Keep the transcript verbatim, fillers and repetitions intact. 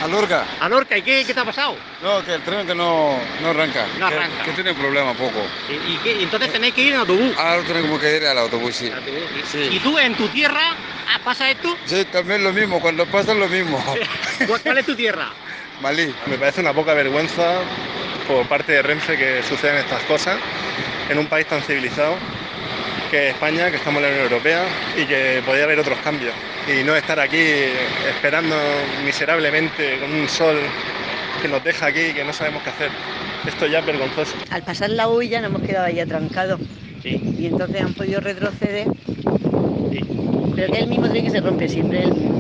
A Lorca. A Lorca, ¿y qué, qué te ha pasado? No, que el tren que no, no arranca. No que, arranca. Que tiene problema poco. ¿Y, y qué? ¿Y entonces tenéis que ir en autobús? Ahora tenemos que ir al autobús, sí. Autobús, sí. Sí. ¿Y tú en tu tierra ah, pasa esto? Sí, también lo mismo, cuando pasa lo mismo. ¿Cuál, cuál es tu tierra? Malí. Me parece una poca vergüenza por parte de Renfe que sucedan estas cosas en un país tan civilizado que es España, que estamos en la Unión Europea y que podía haber otros cambios y no estar aquí esperando miserablemente con un sol que nos deja aquí y que no sabemos qué hacer. Esto ya es vergonzoso. Al pasar la huella nos hemos quedado ahí atrancados. Sí. Y entonces han podido retroceder. Sí. Pero que es el mismo tren que se rompe siempre, el